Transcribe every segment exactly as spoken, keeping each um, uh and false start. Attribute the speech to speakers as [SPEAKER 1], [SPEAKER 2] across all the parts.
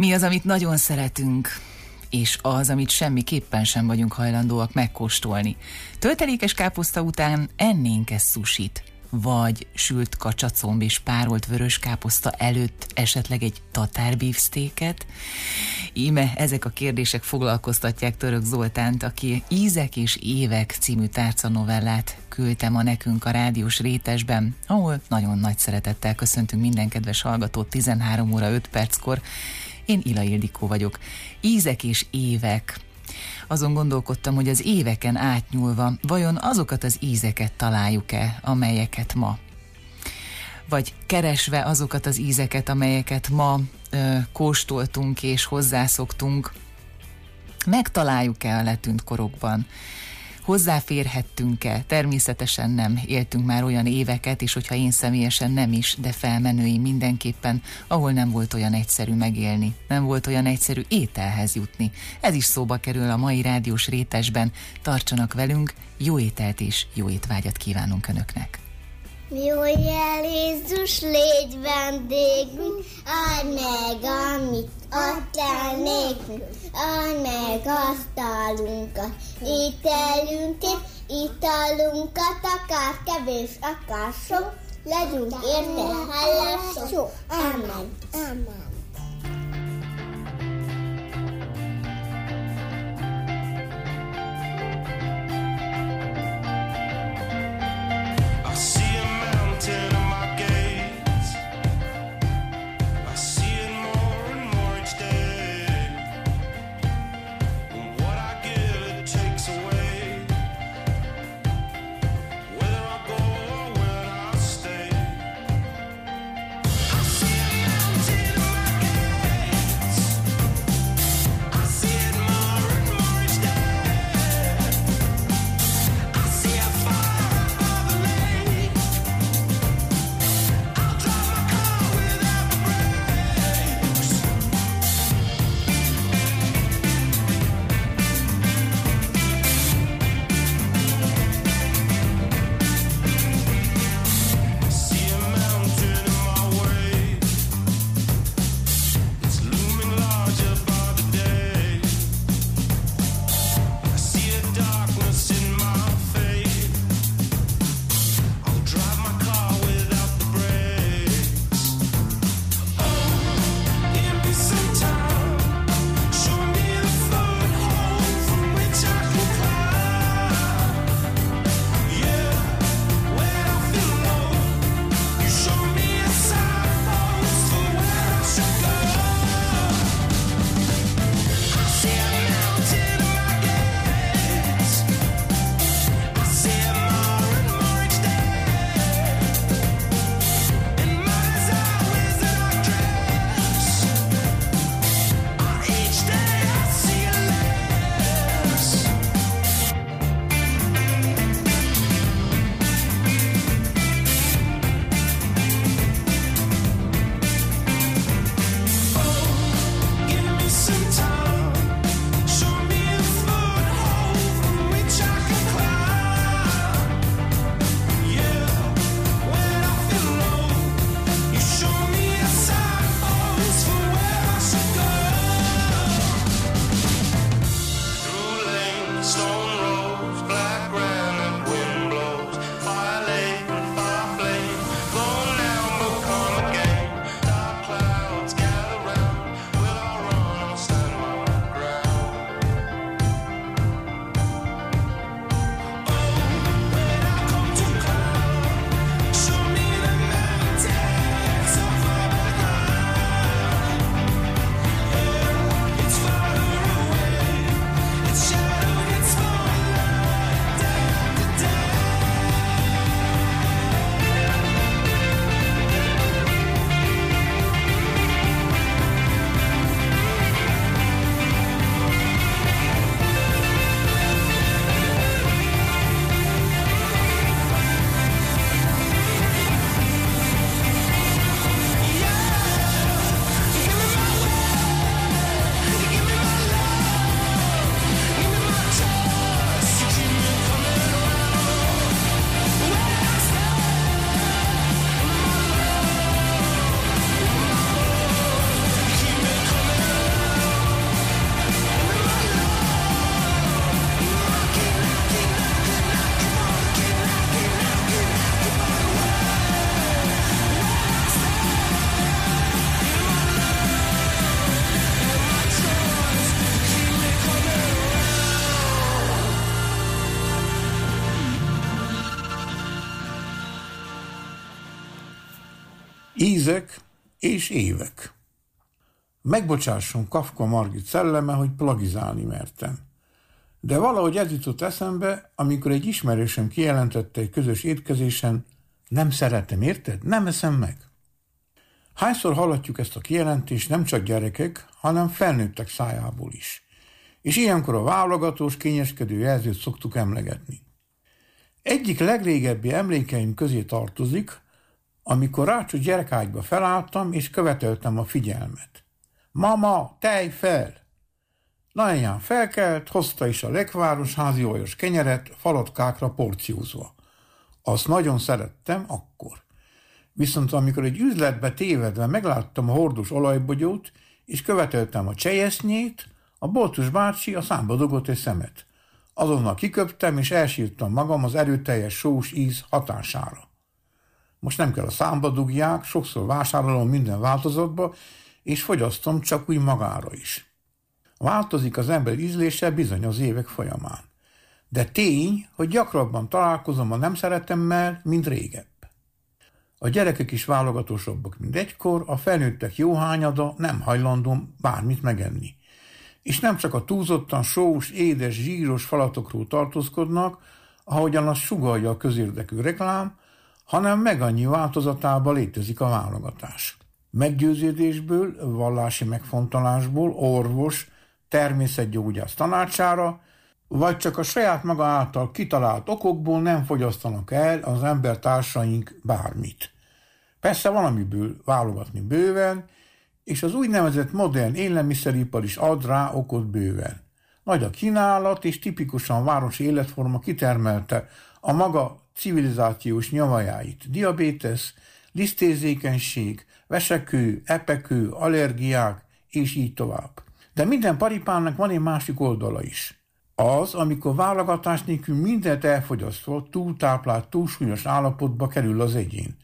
[SPEAKER 1] Mi az, amit nagyon szeretünk, és az, amit semmiképpen sem vagyunk hajlandóak megkóstolni. Töltelékes káposzta után ennénk-e sushit, vagy sült kacsacomb és párolt vörös káposzta előtt esetleg egy tatárbeefsteaket? Íme ezek a kérdések foglalkoztatják Török Zoltánt, aki Ízek és évek című tárcanovellát küldte ma nekünk a rádiós rétesben, ahol nagyon nagy szeretettel köszöntünk minden kedves hallgatót tizenhárom óra öt perckor. Én Ila Ildikó vagyok. Ízek és évek. Azon gondolkodtam, hogy az éveken átnyúlva vajon azokat az ízeket találjuk-e, amelyeket ma? Vagy keresve azokat az ízeket, amelyeket ma ö, kóstoltunk és hozzászoktunk, megtaláljuk-e a letűnt korokban? Hozzáférhettünk-e? Természetesen nem. Éltünk már olyan éveket, és hogyha én személyesen nem is, de felmenői mindenképpen, ahol nem volt olyan egyszerű megélni, nem volt olyan egyszerű ételhez jutni. Ez is szóba kerül a mai rádiós rétesben. Tartsanak velünk, jó ételt és jó étvágyat kívánunk Önöknek!
[SPEAKER 2] Jöjjel Jézus, légy vendégünk, add meg, amit adtál nékünk, add meg asztalunkat, ételünket, italunkat, akár kevés, akár sok, legyünk érte hálások. Amen. Amen.
[SPEAKER 3] I see a mountain in my Ízek és évek. Megbocsásson Kafka Margit szelleme, hogy plagizálni mertem. De valahogy ez jutott eszembe, amikor egy ismerősöm kijelentette egy közös étkezésen, nem szeretem, érted? Nem eszem meg. Hányszor hallatjuk ezt a kijelentést nem csak gyerekek, hanem felnőttek szájából is. És ilyenkor a válogatós, kényeskedő jelzőt szoktuk emlegetni. Egyik legrégebbi emlékeim közé tartozik, amikor rácsú gyerekágyba felálltam, és követeltem a figyelmet. Mama, tej fel! Nagyanyám felkelt, hozta is a lekváros házi olajos kenyeret falotkákra porciózva. Azt nagyon szerettem akkor. Viszont amikor egy üzletbe tévedve megláttam a hordós olajbogyót, és követeltem a csejesznyét, a boltos bácsi a számba dugott egy szemet. Azonnal kiköptem, és elsírtam magam az erőteljes sós íz hatására. Most nem kell a számba dugják, sokszor vásárolom minden változatba, és fogyasztom csak úgy magára is. Változik az ember ízlése bizony az évek folyamán. De tény, hogy gyakrabban találkozom a nem szeretemmel, mint régebb. A gyerekek is válogatósabbak, mint egykor, a felnőttek jó hányada nem hajlandó bármit megenni. És nem csak a túlzottan sós, édes, zsíros falatokról tartózkodnak, ahogyan azt sugallja a közérdekű reklám, hanem meg annyi változatában létezik a válogatás. Meggyőződésből, vallási megfontolásból, orvos, természetgyógyász tanácsára, vagy csak a saját maga által kitalált okokból nem fogyasztanak el az embertársaink bármit. Persze valamiből válogatni bőven, és az úgynevezett modern élelmiszeripar is ad rá okot bőven. Nagy a kínálat, és tipikusan városi életforma kitermelte a maga civilizációs nyavajáit. Diabétesz, lisztérzékenység, vesekő, epekő, allergiák, és így tovább. De minden paripának van egy másik oldala is. Az, amikor válogatás nélkül mindent elfogyasztva, túltáplált, túlsúlyos állapotba kerül az egyén.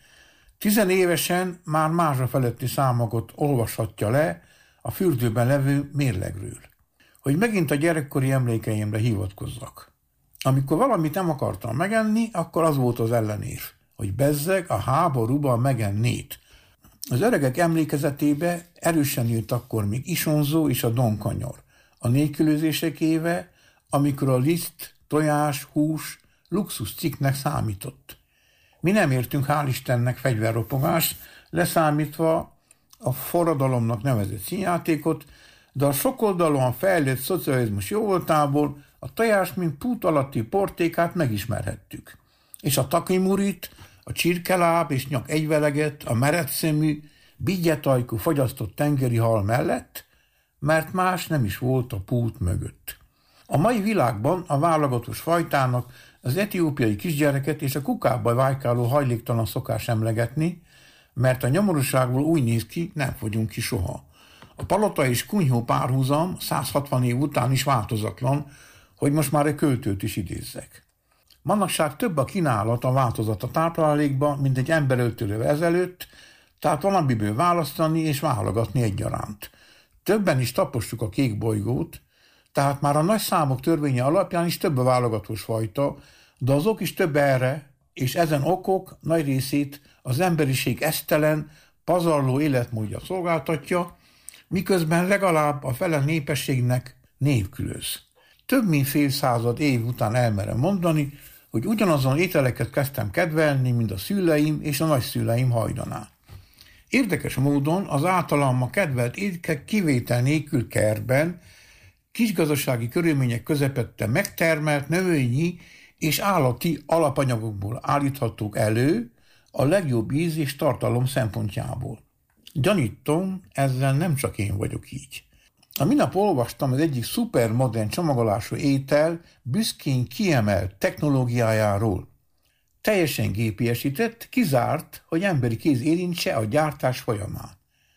[SPEAKER 3] Tizenévesen már mázsa feletti számokat olvashatja le a fürdőben levő mérlegről. Hogy megint a gyerekkori emlékeimre hivatkozzak. Amikor valamit nem akartam megenni, akkor az volt az ellenév, hogy bezzeg a háborúban megennét. Az öregek emlékezetébe erősen jött akkor még Isonzó és a Donkanyor. A nélkülözések éve, amikor a liszt, tojás, hús luxus cikknek számított. Mi nem értünk hál' Istennek fegyverropogást, leszámítva a forradalomnak nevezett színjátékot, de a sokoldalúan fejlett szocializmus jóvoltából a tojás, mint pút alatti portékát megismerhettük. És a takimurit, a csirkeláb és nyak egyveleget, a meredszemű, bigyetajkú fogyasztott tengeri hal mellett, mert más nem is volt a pút mögött. A mai világban a válogatós fajtának az etiópiai kisgyereket és a kukába vájkáló hajléktalan szokás emlegetni, mert a nyomorúságból úgy néz ki, nem fogyunk ki soha. A palota és kunyhó párhuzam száz hatvan év után is változatlan, hogy most már egy költőt is idézzek. Manapság több a kínálat a változat a táplálékba, mint egy emberöltővel ezelőtt, tehát valamiből választani és válogatni egyaránt. Többen is tapossuk a kék bolygót, tehát már a nagy számok törvénye alapján is több a válogatós fajta, de azok is több erre, és ezen okok nagy részét az emberiség esztelen, pazarló életmódja szolgáltatja, miközben legalább a fele népességnek nélkülöz. Több mint fél század év után elmerem mondani, hogy ugyanazon ételeket kezdtem kedvelni, mint a szüleim és a nagyszüleim hajdanán. Érdekes módon az általam ma kedvelt étkek kivétel nélkül kertben, kisgazdasági körülmények közepette megtermelt növényi és állati alapanyagokból állíthatók elő a legjobb íz és tartalom szempontjából. Gyanítom, ezzel nem csak én vagyok így. A minap olvastam az egyik szupermodern csomagolású étel büszkén kiemelt technológiájáról. Teljesen gépiesített, kizárt, hogy emberi kéz érintse a gyártás folyamán.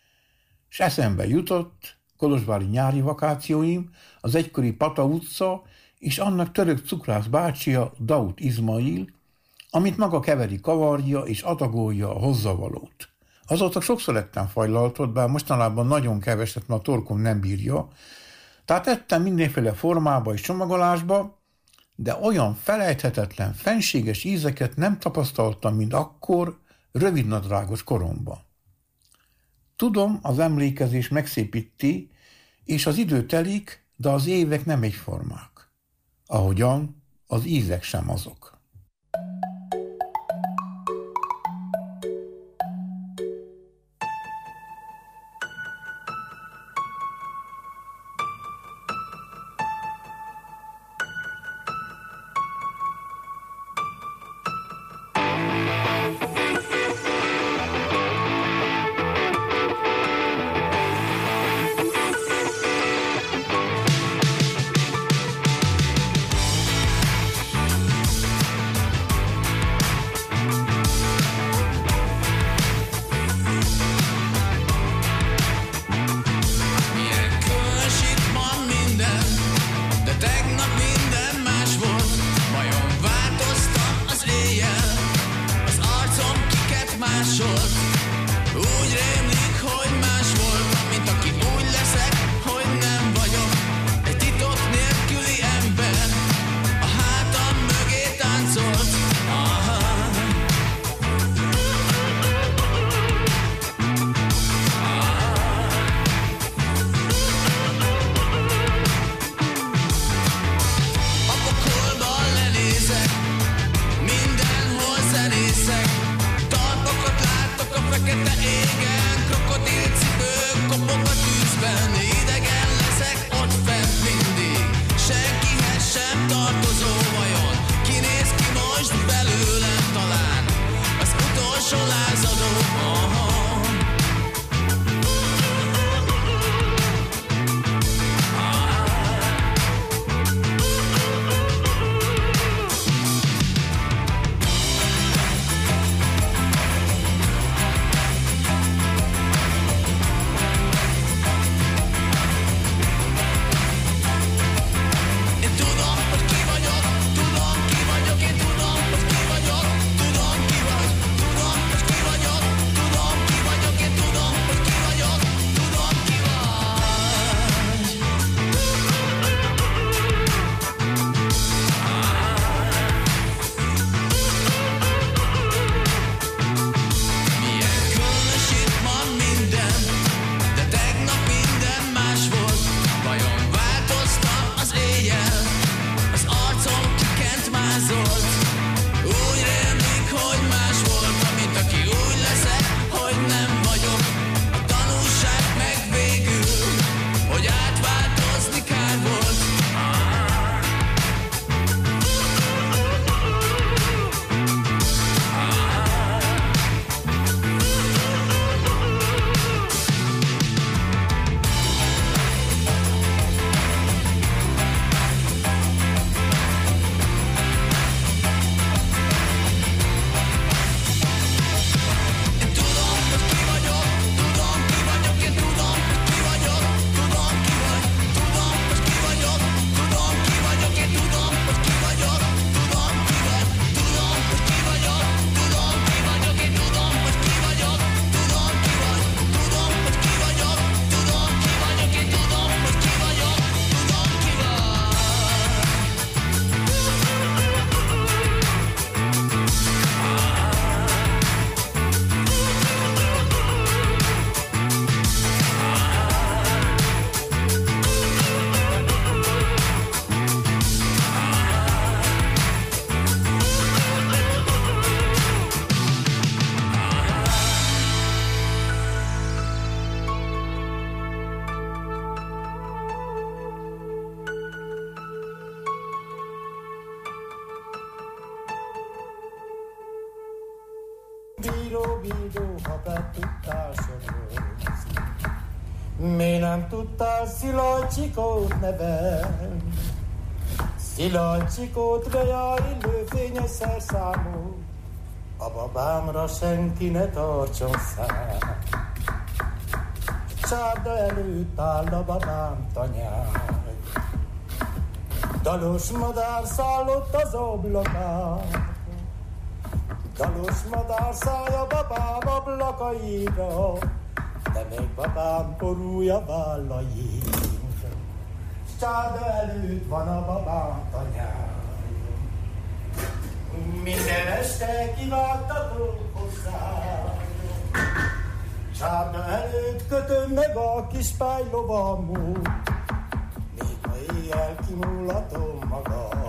[SPEAKER 3] És eszembe jutott kolozsvári nyári vakációim, az egykori Pata utca és annak török cukrász bácsia Daut Izmail, amit maga keveri, kavarja és adagolja a hozzavalót. Azóta sokszor ettem fajlaltot, bár mostanában nagyon keveset, mert a torkom nem bírja, tehát ettem mindenféle formába és csomagolásba, de olyan felejthetetlen, fenséges ízeket nem tapasztaltam, mint akkor, rövidnadrágos koromban. Tudom, az emlékezés megszépíti, és az idő telik, de az évek nem egyformák. Ahogyan az ízek sem azok.
[SPEAKER 4] Bíró, bíró, ha te tudtál sorozni, miért nem tudtál Szilágycsikót nevelni? Szilágycsikót reál illőfényes szerszámú, a babámra senki ne tartson szám. Csárda előtt áll a babám tanyáj, dalos madár szállott az ablakán. Dalos madár szállja babám ablakaira, de még babám porúja vállain. Csárda előtt van a babám tanyája, minden este kivágtatok hozzá. Csárna előtt kötöm meg a kis pálylovamú, még ha éjjel kimullatom magam.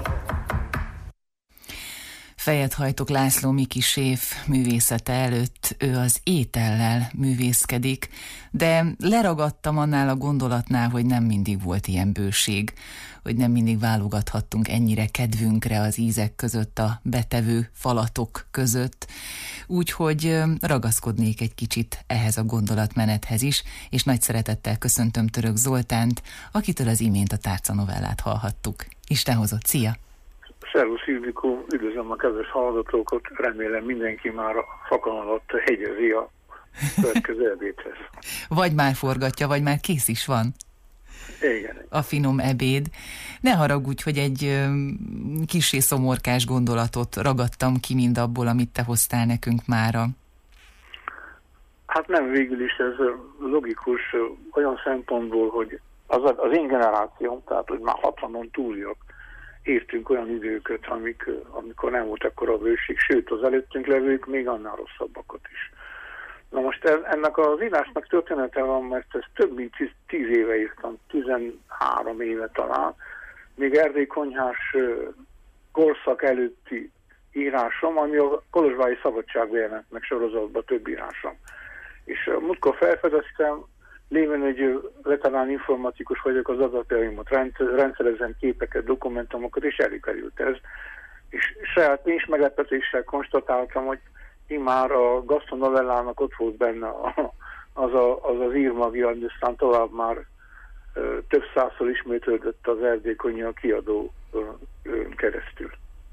[SPEAKER 1] Fejet hajtok László Miki séf művészete előtt, ő az étellel művészkedik, de leragadtam annál a gondolatnál, hogy nem mindig volt ilyen bőség, hogy nem mindig válogathattunk ennyire kedvünkre az ízek között, a betevő falatok között, úgyhogy ragaszkodnék egy kicsit ehhez a gondolatmenethez is, és nagy szeretettel köszöntöm Török Zoltánt, akitől az imént a tárcanovellát hallhattuk. Isten hozott, szia!
[SPEAKER 5] Szervusz Ildikó, üdvözlöm a kedves hallgatókat, remélem mindenki már a fakon alatt hegyezi a következő ebédhez.
[SPEAKER 1] Vagy már forgatja, vagy már kész is van.
[SPEAKER 5] Igen.
[SPEAKER 1] A finom ebéd. Ne haragudj, hogy egy kissé szomorkás gondolatot ragadtam ki mind abból, amit te hoztál nekünk mára.
[SPEAKER 5] Hát nem, végül is ez logikus olyan szempontból, hogy az, az én generációm, tehát hogy már hatvanon túljak, értünk olyan időket, amik, amikor nem volt akkora bőség, sőt az előttünk levők még annál rosszabbakat is. Na most ennek az írásnak története van, mert ez több mint tíz éve írtam, tizenhárom éve talán, még Erdély konyhás korszak előtti írásom, ami a Kolozsvári Szabadságban jelent meg sorozatban, több írásom. És múltkor felfedeztem, lévén egy veterán informatikus vagyok, az adatjaimat rendszerezem, képeket, dokumentumokat, és előkerült ez. És saját én is meglepetéssel konstatáltam, hogy immár a gasztronovellának ott volt benne az a, az, az írmagja, ami aztán tovább már ö, több százszor ismétlődött az Erdély Konyha kiadó ö, ö, keresztül.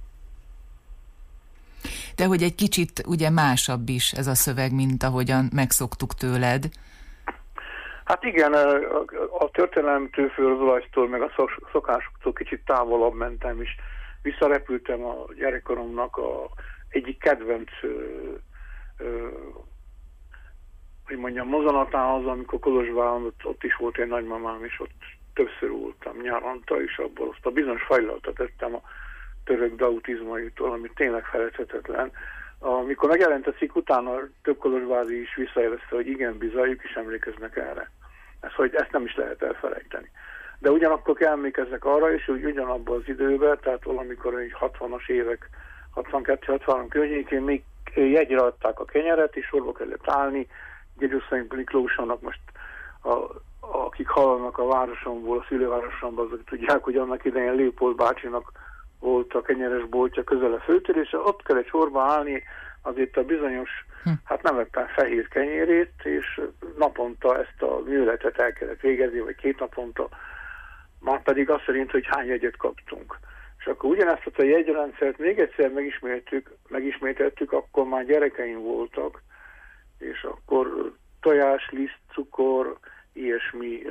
[SPEAKER 1] De hogy egy kicsit ugye másabb is ez a szöveg, mint ahogyan megszoktuk tőled.
[SPEAKER 5] Hát igen, a, a történelemtől, földrajztól, meg a szokásoktól kicsit távolabb mentem, és visszarepültem a gyerekkoromnak a egyik kedvenc, ö, ö, hogy mondjam, mozanatához, amikor Kolozsváron, ott, ott is volt egy nagymamám, és ott többször voltam nyaranta, és abból azt a bizonyos fajlaltat tettem a török dautizmaitól, ami tényleg felejthetetlen. Amikor megjelent a cikk, utána több kolozsvári is visszajelezte, hogy igen, bizony, ők is emlékeznek erre. Ez, hogy ezt nem is lehet elfelejteni. De ugyanakkor emlékeznek arra is, hogy ugyanabban az időben, tehát valamikor egy hatvanas évek, hatvankettő hatvanhárom környékén még jegyre adták a kenyeret, és sorba kellett állni. Gyegyuszai Miklósonnak most, a, akik hallanak a városomból, a szülővárosomból, azok tudják, hogy annak idején Léopold bácsinak volt a kenyeres boltja közel a főtér, és ott kellett sorba állni, azért a bizonyos, hm. hát nem vettem fehér kenyérét, és naponta ezt a műveletet el kellett végezni, vagy két naponta, már pedig azt szerint, hogy hány jegyet kaptunk. És akkor ugyanezt a jegyrendszert még egyszer megismételtük, megismételtük, akkor már gyerekeim voltak, és akkor tojás, liszt, cukor, ilyesmi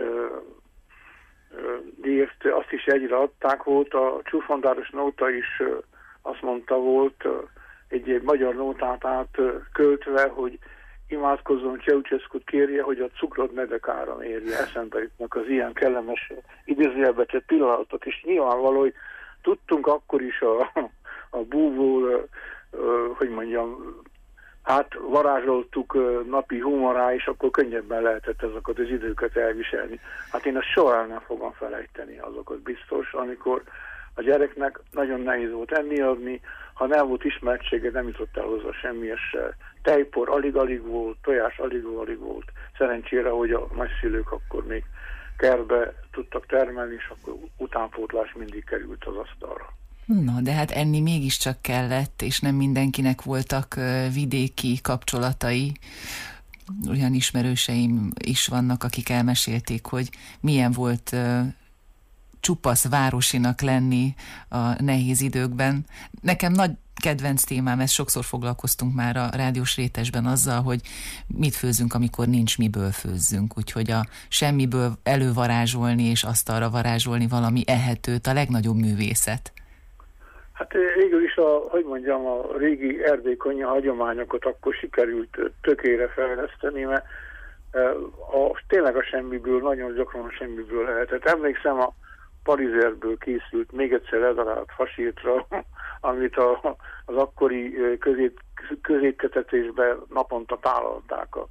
[SPEAKER 5] díjért azt is egyre adták. Volt a csúfondáros nóta is, azt mondta, volt egy, egy magyar nótát átköltve, hogy imádkozzon Ceausescut, kérje, hogy a cukrot ne dekára érje. Eszembe jutnak az ilyen kellemes idézőjelbe tett pillanatok, és nyilvánvaló, hogy tudtunk akkor is a, a búvól, hogy mondjam, hát varázsoltuk napi humorá, és akkor könnyebben lehetett azokat az időket elviselni. Hát én azt soha el nem fogom felejteni, azokat biztos, amikor a gyereknek nagyon nehéz volt enni adni, ha nem volt ismertsége, nem jutott el hozzá semmiessel. Tejpor alig-alig volt, tojás alig-alig volt. Szerencsére, hogy a nagyszülők akkor még kertbe tudtak termelni, és akkor utánpótlás mindig került az asztalra.
[SPEAKER 1] Na, de hát enni mégiscsak kellett, és nem mindenkinek voltak vidéki kapcsolatai. Olyan ismerőseim is vannak, akik elmesélték, hogy milyen volt csupasz városinak lenni a nehéz időkben. Nekem nagy kedvenc témám, ezt sokszor foglalkoztunk már a rádiós rétesben azzal, hogy mit főzünk, amikor nincs miből főzzünk. Úgyhogy a semmiből elővarázsolni és asztalra varázsolni valami ehetőt a legnagyobb művészet.
[SPEAKER 5] Hát végül is a, hogy mondjam, a régi Erdély Konyha hagyományokat akkor sikerült tökére fejleszteni, mert a, tényleg a semmiből, nagyon gyakran a semmiből lehetett. Emlékszem, a parizerből készült még egyszer ledarált fasírtra, amit a, az akkori közép, középketetésben naponta tálalták a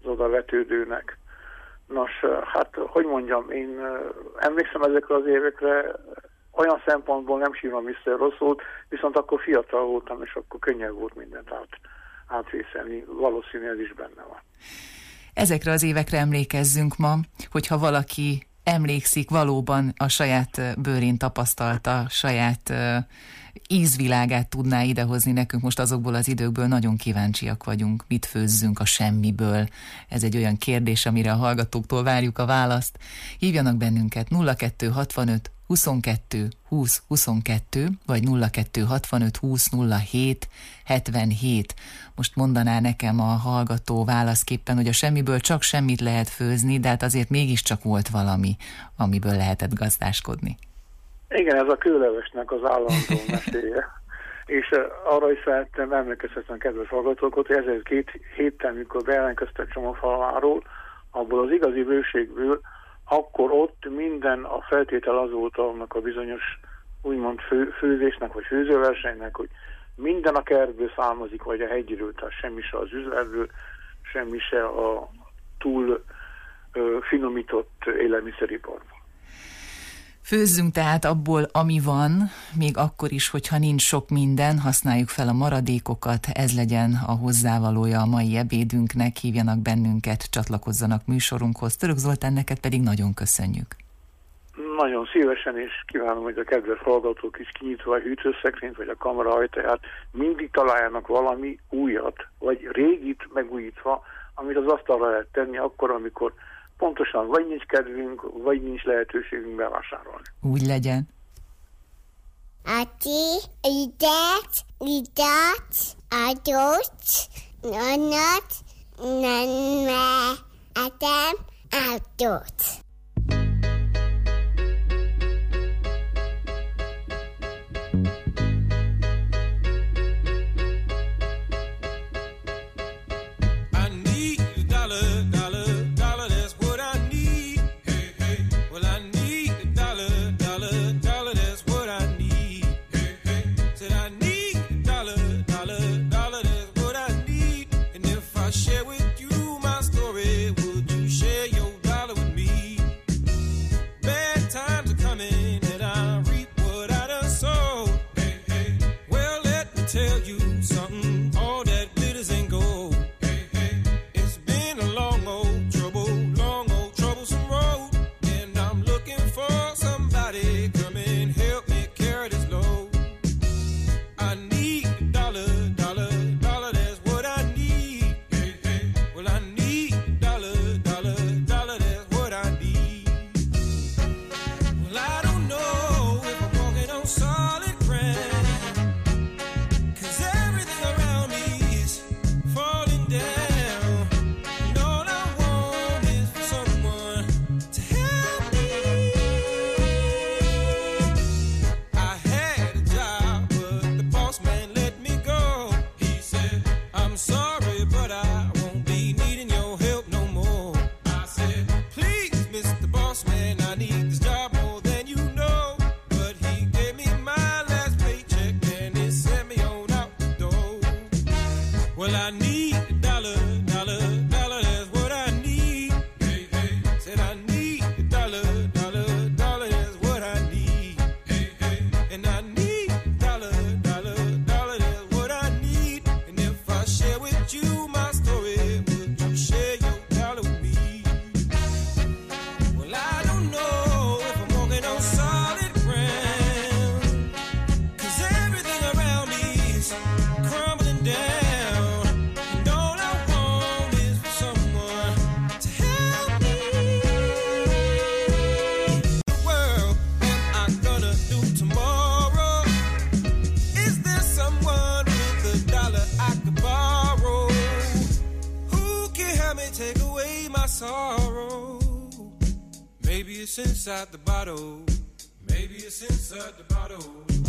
[SPEAKER 5] az oda vetődőnek. Nos, hát, hogy mondjam, én emlékszem ezekre az évekre, olyan szempontból nem sírom vissza rosszul, viszont akkor fiatal voltam, és akkor könnyebb volt mindent át, átvészelni. Valószínű ez is benne van.
[SPEAKER 1] Ezekre az évekre emlékezzünk ma, hogyha valaki emlékszik, valóban a saját bőrén tapasztalta, saját uh, ízvilágát tudná idehozni nekünk most azokból az időkből, nagyon kíváncsiak vagyunk, mit főzzünk a semmiből. Ez egy olyan kérdés, amire a hallgatóktól várjuk a választ. Hívjanak bennünket nulla kettő hatvanöt huszonkettő húsz huszonkettő, vagy nulla kettő hatvanöt húsz nulla hét hetvenhét. Most mondaná nekem a hallgató válaszképpen, hogy a semmiből csak semmit lehet főzni, de hát azért mégiscsak volt valami, amiből lehetett gazdáskodni.
[SPEAKER 5] Igen, ez a kőlevesnek az állandó meséje. És arra is szeretném emlékeztetni a kedves hallgatókat, hogy ezért két héttel, mikor bejelentkeztek Csomófalváról, abból az igazi bőségből, akkor ott minden a feltétel az volt annak a bizonyos úgymond fő, főzésnek, vagy főzőversenynek, hogy minden a kertből származik, vagy a hegyiről, tehát semmi se az üzletből, semmi se a túl ö, finomított élelmiszeriparból.
[SPEAKER 1] Főzzünk tehát abból, ami van, még akkor is, hogyha nincs sok minden, használjuk fel a maradékokat, ez legyen a hozzávalója a mai ebédünknek, hívjanak bennünket, csatlakozzanak műsorunkhoz. Török Zoltán, neked pedig nagyon köszönjük.
[SPEAKER 5] Nagyon szívesen, és kívánom, hogy a kedves hallgatók is kinyitva a hűtőszekrényt, vagy a kamera ajtaját, mindig találjanak valami újat, vagy régit megújítva, amit az asztalra lehet tenni akkor, amikor pontosan vagy nincs kedvünk, vagy nincs lehetőségünk bevásárolni.
[SPEAKER 1] Úgy legyen.
[SPEAKER 2] Ati, idet, idet, adott, nonat, nanme, atem, adott.
[SPEAKER 6] Inside the bottle, maybe it's inside the bottle.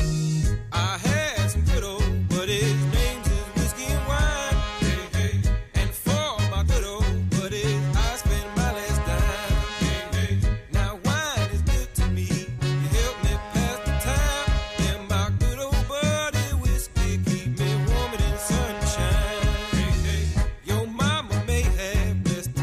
[SPEAKER 6] I had some good old buddies, names is whiskey and wine. Hey, hey. And for my good old buddies, I spent my last dime. Hey, hey. Now wine is good to me, you help me pass the time. And my good old buddy whiskey keep me warm in the sunshine. Hey, hey. Your mama may have blessed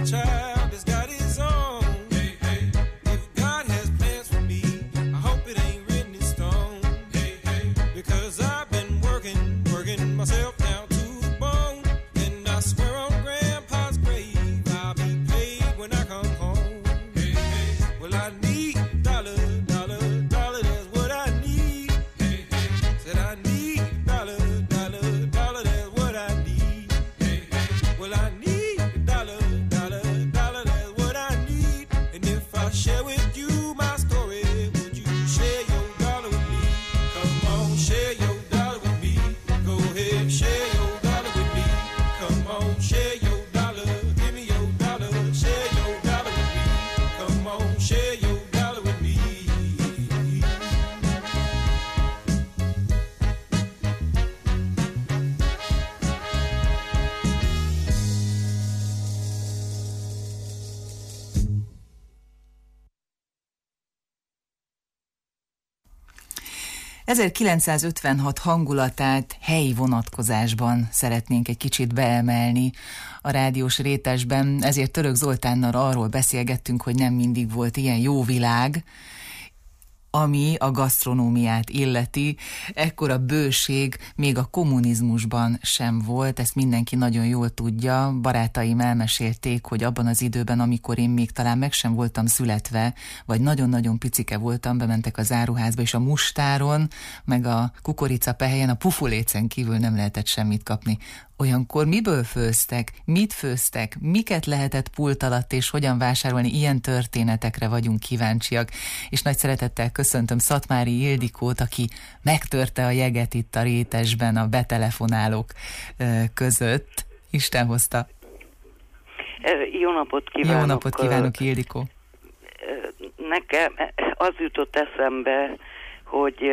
[SPEAKER 1] ezerkilencszázötvenhat hangulatát helyi vonatkozásban szeretnénk egy kicsit beemelni a rádiós rétesben, ezért Török Zoltánnal arról beszélgettünk, hogy nem mindig volt ilyen jó világ, ami a gasztronómiát illeti. Ekkora bőség még a kommunizmusban sem volt, ezt mindenki nagyon jól tudja. Barátaim elmesélték, hogy abban az időben, amikor én még talán meg sem voltam születve, vagy nagyon-nagyon picike voltam, bementek az áruházba, és a mustáron, meg a kukoricapehelyen, a pufulécen kívül nem lehetett semmit kapni. Olyankor miből főztek, mit főztek, miket lehetett pult alatt és hogyan vásárolni, ilyen történetekre vagyunk kíváncsiak. És nagy szeretettel köszöntöm Szatmári Ildikót, aki megtörte a jeget itt a rétesben a betelefonálók között. Isten hozta.
[SPEAKER 7] Jó napot kívánok!
[SPEAKER 1] Jó napot kívánok, Ildikó!
[SPEAKER 7] Nekem az jutott eszembe, hogy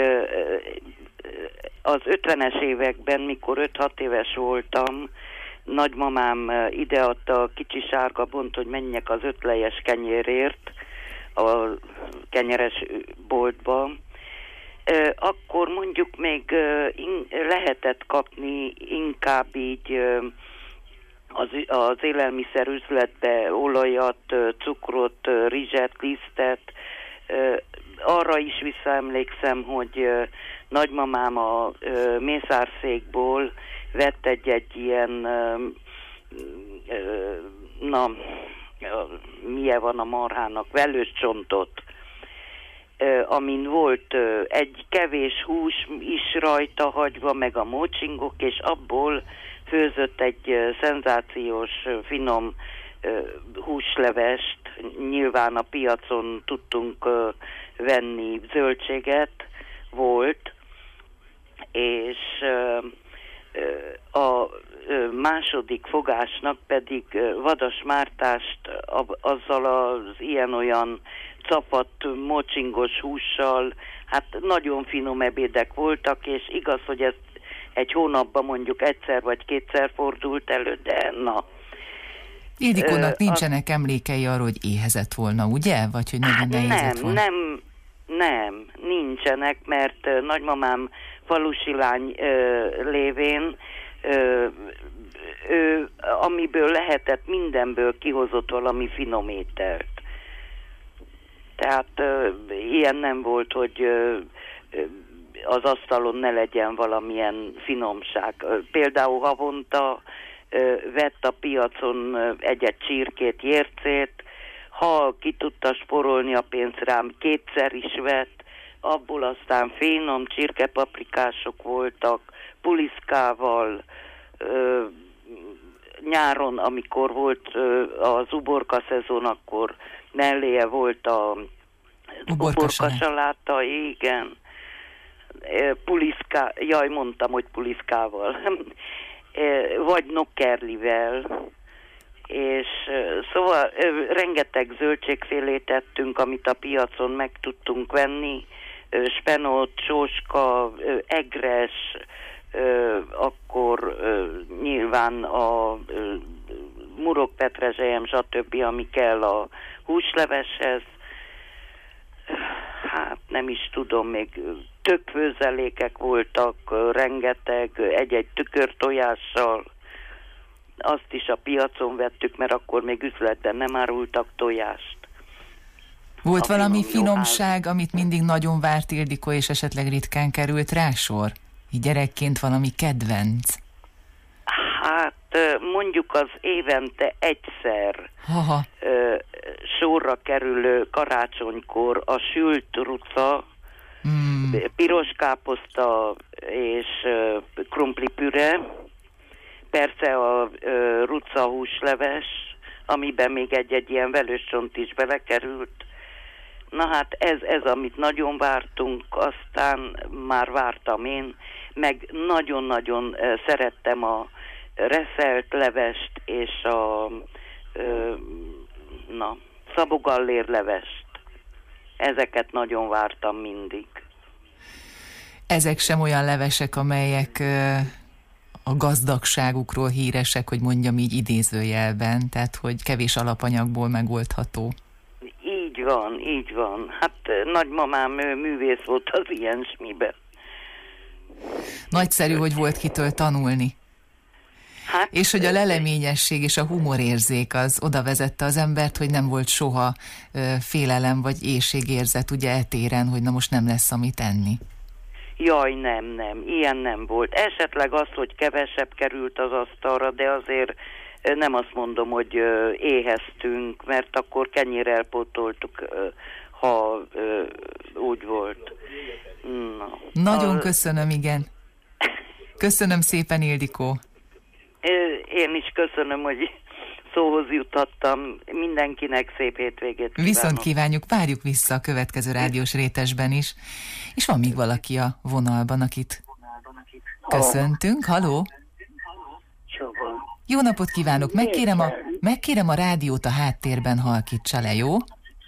[SPEAKER 7] az ötvenes években, mikor öt-hat éves voltam, nagymamám ideadta a kicsi sárga bont, hogy menjek az ötlejes kenyérért a kenyeres boltba. Akkor mondjuk még lehetett kapni inkább így az, az élelmiszerüzletbe olajat, cukrot, rizset, lisztet. Arra is visszaemlékszem, hogy nagymamám a ö, mészárszékból vett egy-egy ilyen, ö, ö, na, milyen van a marhának, velős csontot, ö, amin volt ö, egy kevés hús is rajta hagyva, meg a mócsingok, és abból főzött egy ö, szenzációs, ö, finom ö, húslevest. Nyilván a piacon tudtunk ö, venni zöldséget, volt, és a második fogásnak pedig Vadas Mártást azzal az ilyen-olyan capadt, mocsingos hússal, hát nagyon finom ebédek voltak, és igaz, hogy ez egy hónapban mondjuk egyszer vagy kétszer fordult elő, de na.
[SPEAKER 1] Ildikónak nincsenek a... emlékei arról, hogy éhezett volna, ugye? Vagy hogy nagyon nehézett volna?
[SPEAKER 7] Nem, nem. Nem, nincsenek, mert nagymamám falusi lány ö, lévén ö, ő, amiből lehetett, mindenből kihozott valami finom ételt. Tehát ö, ilyen nem volt, hogy ö, ö, az asztalon ne legyen valamilyen finomság. Például havonta ö, vett a piacon egy-egy csirkét, jércét, ha ki tudta spórolni a pénzt rám, kétszer is vett, abból aztán finom csirkepaprikások voltak, puliszkával, ö, nyáron, amikor volt ö, az uborka szezon, akkor melléje volt a uborka saláta, igen, puliszká, jaj, mondtam, hogy puliszkával, vagy nokkerlivel, és szóval rengeteg zöldségfélét tettünk, amit a piacon meg tudtunk venni, spenót, sóska, egres, akkor nyilván a murok, petrezselyem, stb., ami kell a húsleveshez. Hát nem is tudom, még tök főzelékek voltak, rengeteg, egy-egy tükörtojással. Azt is a piacon vettük, mert akkor még üzletben nem árultak tojást.
[SPEAKER 1] Volt
[SPEAKER 7] a
[SPEAKER 1] valami
[SPEAKER 7] finom
[SPEAKER 1] finomság, amit mindig nagyon várt Ildikó, és esetleg ritkán került rá sor? Így gyerekként valami kedvenc?
[SPEAKER 7] Hát mondjuk az évente egyszer
[SPEAKER 1] Haha.
[SPEAKER 7] sorra kerülő karácsonykor a sült ruca, mm. piros káposzta és krumplipüre, persze a ruca húsleves, amiben még egy-egy ilyen velős csont is belekerült. Na hát ez, ez, amit nagyon vártunk, aztán már vártam én, meg nagyon-nagyon szerettem a reszelt levest és a na, szabogallér levest. Ezeket nagyon vártam mindig.
[SPEAKER 1] Ezek sem olyan levesek, amelyek a gazdagságukról híresek, hogy mondjam így idézőjelben, tehát hogy kevés alapanyagból megoldható.
[SPEAKER 7] Így van, így van. Hát nagymamám művész volt az ilyesmiben.
[SPEAKER 1] Nagyszerű, hogy volt kitől tanulni.
[SPEAKER 7] Hát,
[SPEAKER 1] És hogy a leleményesség és a humorérzék az oda vezette az embert, hogy nem volt soha ö, félelem vagy éhségérzet ugye etéren, hogy na most nem lesz amit enni.
[SPEAKER 7] Jaj, nem, nem, ilyen nem volt. Esetleg az, hogy kevesebb került az asztalra, de azért nem azt mondom, hogy éheztünk, mert akkor kenyérrel elpótoltuk, ha úgy volt. Na.
[SPEAKER 1] Nagyon
[SPEAKER 7] a...
[SPEAKER 1] köszönöm, igen. Köszönöm szépen, Ildikó.
[SPEAKER 7] Én is köszönöm, hogy szóhoz jutottam. Mindenkinek szép hétvégét kívánok.
[SPEAKER 1] Viszont kívánjuk, várjuk vissza a következő rádiós rétesben is. És van még valaki a vonalban, akit köszöntünk. Haló? Jó napot kívánok! Megkérem a, megkérem a rádiót a háttérben halkítsa le, jó?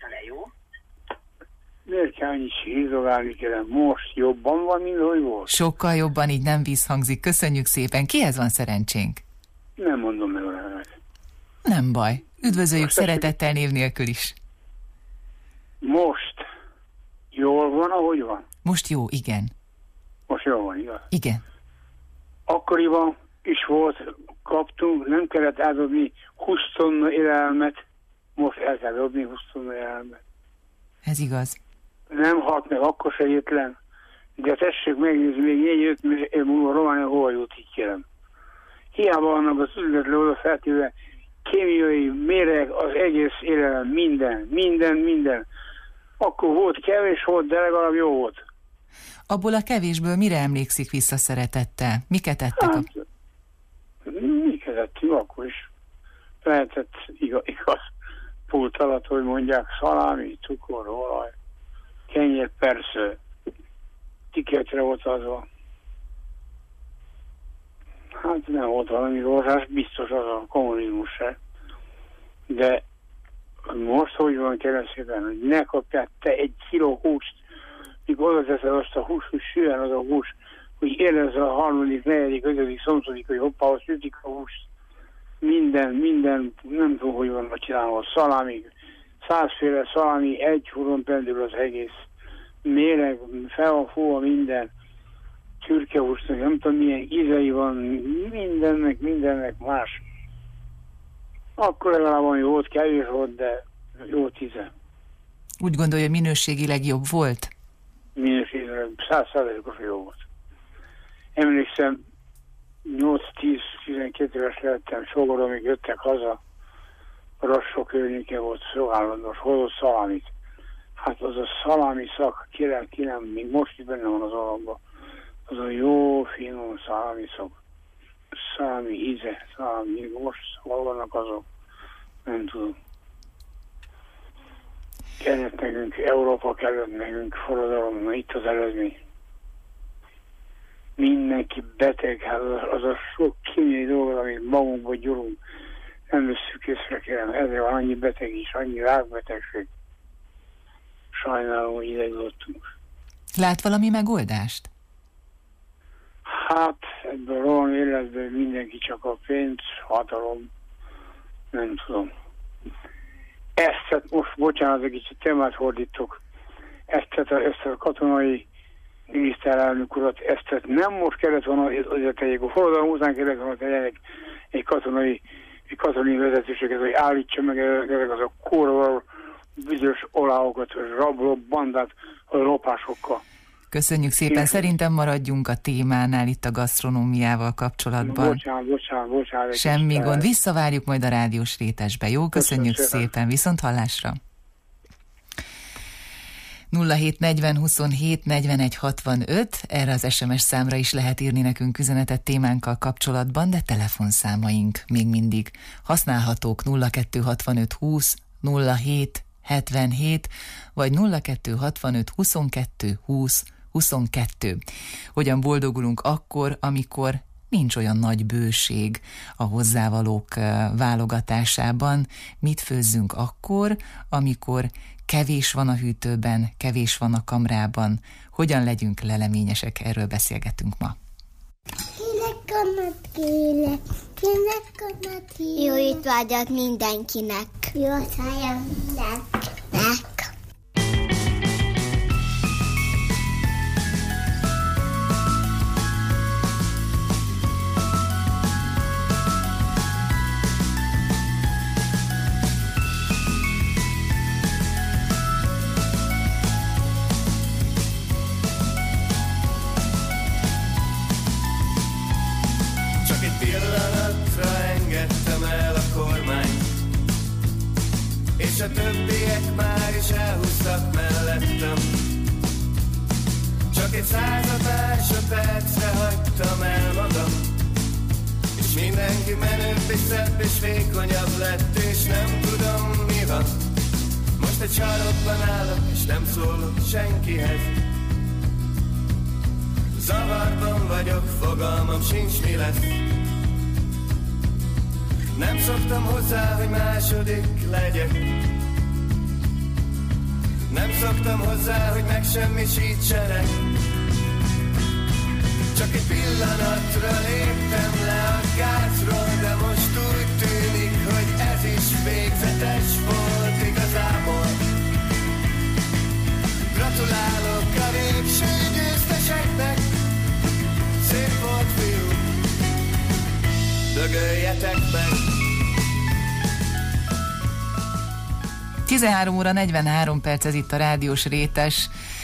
[SPEAKER 8] Miért kell annyi hízogálni kérem? Most jobban van, mint hogy volt?
[SPEAKER 1] Sokkal jobban, így nem vízhangzik. Köszönjük szépen. Kihez van szerencsénk?
[SPEAKER 8] Nem mondom meg a nevet.
[SPEAKER 1] Nem baj. Üdvözöljük
[SPEAKER 8] Most
[SPEAKER 1] szeretettel név nélkül is.
[SPEAKER 8] Most jól van, ahogy van?
[SPEAKER 1] Most jó, igen.
[SPEAKER 8] Most jól van, igaz?
[SPEAKER 1] Igen.
[SPEAKER 8] Akkoriban is volt, kaptunk, nem kellett eldobni húsz tonna élelmet, most el kell dobni húsz tonna élelmet.
[SPEAKER 1] Ez igaz.
[SPEAKER 8] Nem halt meg, akkor se jöttlen. De tessék megnézni, még négy-öt év múlva Románia hova jut, így kérem. Hiába vannak az üzletre oda feltéve kémiai méreg, az egész élelem, minden, minden, minden. Akkor volt kevés volt, de legalább jó volt.
[SPEAKER 1] Abból a kevésből mire emlékszik vissza szeretettel? Miket ettek?
[SPEAKER 8] Hát,
[SPEAKER 1] a...
[SPEAKER 8] miket ettünk akkor is. Lehetett igaz, igaz pult alatt, hogy mondják, szalámi, cukor, olaj, kenyér, persze. Tiketre volt azon. Hát nem volt valami rózsás, biztos az a kommunizmus se. De most hogy van keresztében, hogy ne kapjál te egy kiló húst, mikor oda teszed azt a húst, hogy süljen az a húst, hogy érezze a harmadik, negyedik, ötödik, szomszodik, hogy hoppá, azt sütik a húst. Minden, minden, nem tudom, hogy van csinálva, szalámi, százféle szalámi, egy furon pendül az egész. Méreg, fel van fúva minden, csürkehúsnak, nem tudom milyen ízei van, mindennek, mindennek más. Akkor legalább van jó volt, kevés volt, de jó tíze.
[SPEAKER 1] Úgy gondolja, hogy minőségileg jobb volt?
[SPEAKER 8] Minőségileg száz százalékos jó volt. Emlékszem, nyolc-tíz-tizenkét éves lettem, sogorom, még jöttek haza, Rassó környéke volt szó állandós, hozott szalámit. Hát az a szalámi szak, kérem, kérem, még most is benne van az alapban. Az a jó, finom szalámi szak. Szalámi íze, szalámi, most hol vannak azok? Nem tudom. Kellett nekünk, Európa kellett nekünk forradalom, na itt az eredmény. Mindenki beteg, hát az, az a sok kémiai dolog, amit magunkba gyúrunk, nem veszük észre, kérem, ezért van annyi beteg is, annyi rákbetegség. Sajnálom, hogy ide jutottunk.
[SPEAKER 1] Lát valami megoldást?
[SPEAKER 8] Hát, ebből a rohan életből mindenki csak a pénz, hatalom, nem tudom. Ezt, most bocsánat, egy kicsit témát fordítok, ezt, ezt a katonai miniszterelnök urat, ezt nem most kellett volna, hogy tegyék, a forradalom után kellett volna tegyenek egy katonai, egy katonai vezetőséget, hogy állítsa meg ezek az a kurva bizonyos oláokat, hogy rabló bandát, a lopásokkal.
[SPEAKER 1] Köszönjük szépen. Én... Szerintem maradjunk a témánál itt a gasztronómiával kapcsolatban.
[SPEAKER 8] Bocsánat, bocsánat, bocsánat.
[SPEAKER 1] Semmi gond. Visszavárjuk majd a rádiós rétesbe. Jó? Köszönjük Köszönöm szépen. szépen. Viszont hallásra. nulla hét negyven huszonhét negyvenegy hatvanöt, erre az es em es számra is lehet írni nekünk üzenetet témánkkal kapcsolatban, de telefonszámaink még mindig használhatók nulla kettő hatvanöt húsz nulla hét hetvenhét vagy nulla kettő hatvanöt huszonkettő húsz huszonkettő. Hogyan boldogulunk akkor, amikor nincs olyan nagy bőség a hozzávalók válogatásában? Mit főzzünk akkor, amikor kevés van a hűtőben, kevés van a kamrában? Hogyan legyünk leleményesek? Erről beszélgetünk ma.
[SPEAKER 2] Jó étvágyat mindenkinek! Jó étvágyat mindenkinek!
[SPEAKER 9] Többiek már is elhúztak mellettem, csak egy század másodpercre hagytam el magam, és mindenki menőbb és szebb és vékonyabb lett, és nem tudom mi van. Most egy sarokban állok, és nem szólok senkihez. Zavarban vagyok, fogalmam sincs mi lesz. Nem szoktam hozzá, hogy második legyek. Nem szoktam hozzá, hogy megsemmisítsenek. Csak egy pillanatra léptem le a gázról, de most úgy tűnik, hogy ez is végzetes volt igazából. Gratulálok a végső győzteseknek, szép volt fiú, dögöljetek meg.
[SPEAKER 1] tizenhárom óra negyvenhárom perc, ez itt a Rádiós Rétes.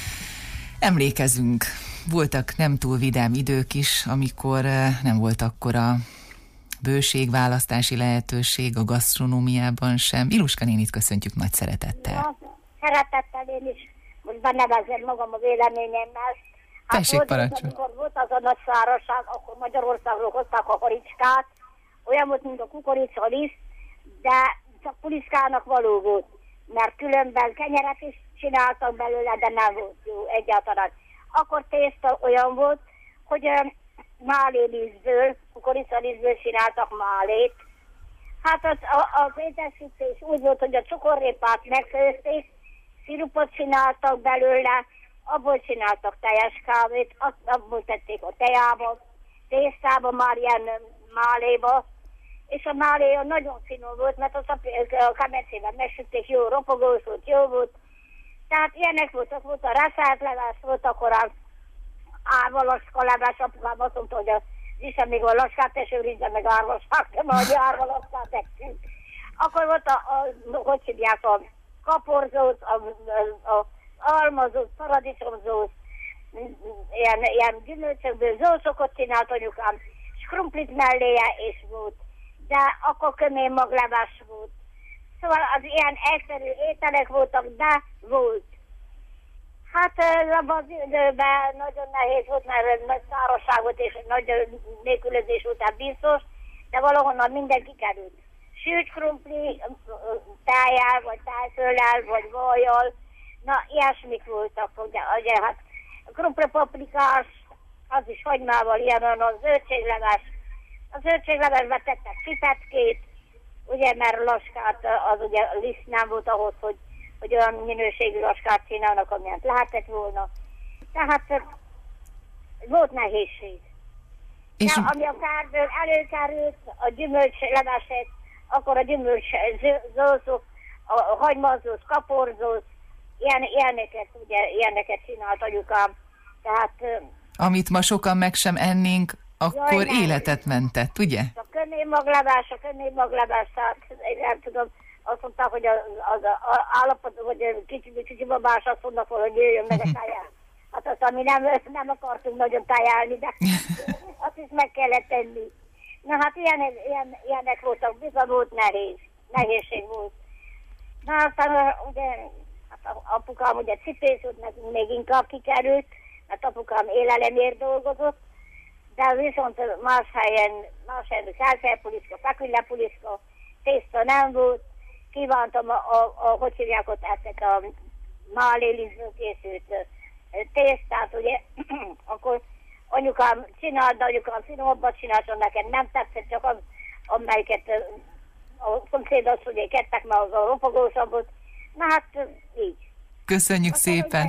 [SPEAKER 1] Emlékezünk, voltak nem túl vidám idők is, amikor nem volt akkora bőség, választási lehetőség a gasztronómiában sem. Iluska nénit köszöntjük nagy szeretettel.
[SPEAKER 10] Ja, szeretettel én is, most benevezem magam a véleményemmel. Hát
[SPEAKER 1] tessék, parancsolj.
[SPEAKER 10] Amikor volt az a nagy szárazság, akkor Magyarországról hozták a haricskát, olyan volt, mint a kukoricaliszt, de csak puliszkának való volt, mert különben kenyeret is csináltak belőle, de nem volt jó egyáltalán. Akkor tészta olyan volt, hogy uh, málélisztből, kukoricalisztből csináltak málét. Hát az, a, az édesítés úgy volt, hogy a cukorrépát megfőzték, szirupot csináltak belőle, abból csináltak teljes kávét, azt abból tették a tejába, tésztába, már ilyen máléba, és a máléja nagyon finom volt, mert az a, a kemencében megsütték, jó ropogós volt, jó volt. Tehát ilyenek voltak, volt a rászált levás, volt akkor a árvalaska levás, apukám azt mondta, hogy az Isten még a laskát esőrizze, meg árvaskát, de majd árvalaskát tettünk. Akkor volt a, a, hogy hívják, a kaporzót, a, a, a almazót, paradicsomzót, ilyen, ilyen gyümölcsökből zószokat csinált anyukám, és krumplit melléje is volt, de akkor kömény maglevás volt. Szóval az ilyen egyszerű ételek voltak, de volt. Hát abban az időben nagyon nehéz volt, mert nagy szárazság volt, és nagy nélkülözés után biztos, de valahonnan mindenki került. Sült krumpli, tájjal, vagy tájföllel, vagy vajjal, na ilyesmik voltak, ugye, ugye hát krumpli paprikás, az is hagymával, ilyen a zöldséglevás. A zöldséglevesbe tettek pipeckét, ugye, mert laskát, az ugye liszt nem volt ahhoz, hogy, hogy olyan minőségű laskát csinálnak, amilyet lehetett volna. Tehát volt nehézség. És de ami a kárből előkerült, a gyümölcs leveset, akkor a gyümölcs zózok, a hagymazós, kaporzós, ilyen, ilyeneket, ugye, ilyeneket csinált anyukám. Tehát,
[SPEAKER 1] amit ma sokan meg sem ennénk, akkor jaj, életet mentett, ugye?
[SPEAKER 10] A köménymaglevás, a köménymaglevás, tehát nem tudom, azt mondták, hogy az, az állapot, hogy kicsi, kicsi babás azt mondnak, hogy jöjjön meg a táján. Hát azt, ami nem, nem akartunk nagyon tájálni, de azt is meg kellett tenni. Na hát ilyen, ilyen, ilyenek voltak, bizony volt nehéz, nehézség volt. Na aztán ugye, hát apukám ugye cipész volt, nekünk még inkább kikerült, mert apukám élelemért dolgozott, de viszont más helyen, más helyen szelfelpuliszka, fekülepuliszka, tészta nem volt, kívántam a, a, a hogy hívják ott ezt a málélisztből készült tésztát, ugye, akkor anyukám csinált, de anyukám finomabbat csináltam, nekem nem tetszett, csak az, amelyiket a szomszéd azt, hogy kettek, mert az a ropogósabbot. Na hát így.
[SPEAKER 1] Köszönjük aztán szépen.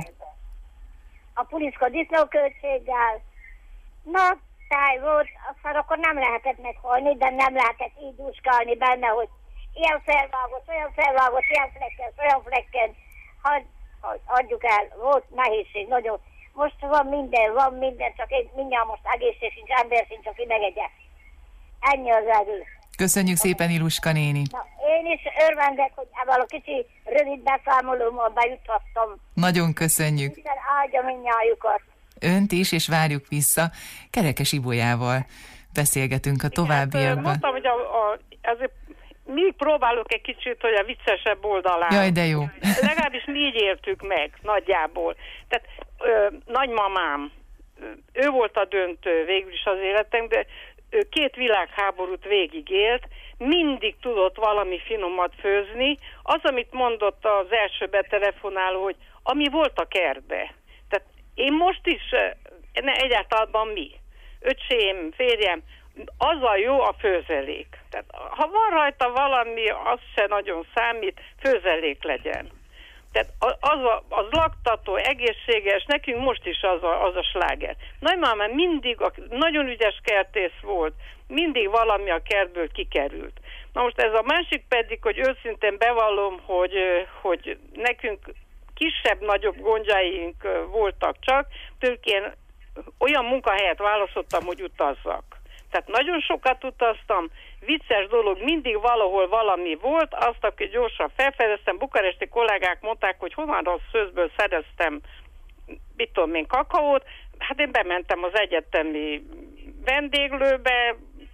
[SPEAKER 10] A puliszka disznóköltséggel, na, táj volt, aztán akkor nem lehetett meghalni, de nem lehetett így dúskálni benne, hogy ilyen felvágott, olyan felvágott, ilyen flekken, olyan flekken, hadd, hadd, adjuk el, volt nehézség, nagyon. Most van minden, van minden, csak én mindjárt most egészség sincs, ember sincs, aki megegye. Ennyi az egész.
[SPEAKER 1] Köszönjük szépen, Iluska néni.
[SPEAKER 10] Na, én is örvendek, hogy ebben a kicsi rövid beszámolómmal bejuthattam.
[SPEAKER 1] Nagyon köszönjük.
[SPEAKER 10] Isten áldja mindnyájukat.
[SPEAKER 1] Önt is, és várjuk vissza. Kerekes Ibolyával beszélgetünk a továbbiakban.
[SPEAKER 11] Mondtam, hogy a, a, ezért mindig próbálok egy kicsit, hogy a viccesebb oldalán.
[SPEAKER 1] Jaj, de jó.
[SPEAKER 11] Legalábbis mi így értük meg, nagyjából. Tehát ö, nagymamám, ő volt a döntő végül is az életem, de ő két világháborút végigélt, mindig tudott valami finomat főzni. Az, amit mondott az első betelefonáló, hogy ami volt a kertbe. Tehát én most is, ne, egyáltalán mi, öcsém, férjem, az a jó a főzelék. Tehát ha van rajta valami, az se nagyon számít, főzelék legyen. Tehát az, a, az laktató, egészséges, nekünk most is az a, az a sláger. Nagymamám mindig a, nagyon ügyes kertész volt, mindig valami a kertből kikerült. Na most ez a másik pedig, hogy őszintén bevallom, hogy, hogy nekünk kisebb-nagyobb gondjaink voltak csak, tőlük én olyan munkahelyet választottam, hogy utazzak. Tehát nagyon sokat utaztam, vicces dolog, mindig valahol valami volt, azt, aki gyorsan felfedeztem, bukaresti kollégák mondták, hogy honnan rossz szőzből szereztem, mit tudom én, kakaót, hát én bementem az egyetemi vendéglőbe,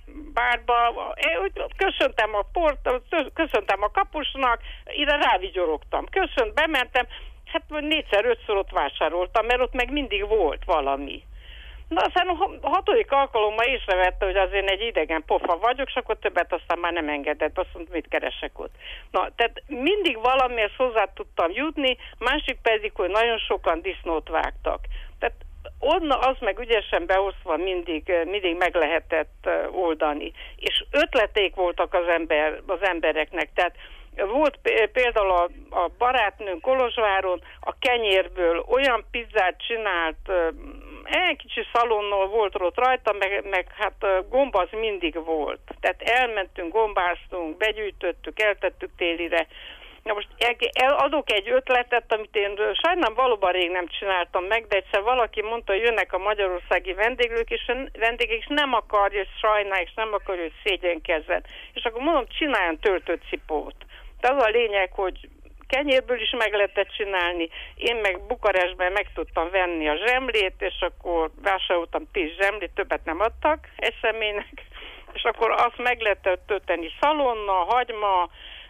[SPEAKER 11] bárba, köszöntem a port, köszöntem a kapusnak, ide rávigyorogtam, köszönt, bementem, hát négyszer-ötször ott vásároltam, mert ott meg mindig volt valami. Na aztán a hatodik alkalommal észrevette, hogy azért egy idegen pofa vagyok, és akkor többet aztán már nem engedett, azt mondta, mit keresek ott. Na, tehát mindig valamihez hozzá tudtam jutni, másik pedig, hogy nagyon sokan disznót vágtak. Tehát onnan az meg ügyesen behozva mindig, mindig meg lehetett oldani. És ötleték voltak az, ember, az embereknek, tehát volt például a, a barátnőnk Kolozsváron a kenyérből olyan pizzát csinált, egy kicsi szalonnal volt ott rajta, meg, meg hát gomba az mindig volt. Tehát elmentünk, gombáztunk, begyűjtöttük, eltettük télire. Na most adok egy ötletet, amit én sajnálom valóban rég nem csináltam meg, de egyszer valaki mondta, hogy jönnek a magyarországi vendéglők, és a vendégek is nem akarja, és sajnál, és nem akarja, hogy szégyenkezzen. És akkor mondom, csináljon töltőcipót. De az a lényeg, hogy kenyérből is meg lehetett csinálni. Én meg Bukarestben meg tudtam venni a zsemlét, és akkor vásároltam tíz zsemlét, többet nem adtak egy személynek, és akkor azt meg lehetett tölteni szalonna, hagyma,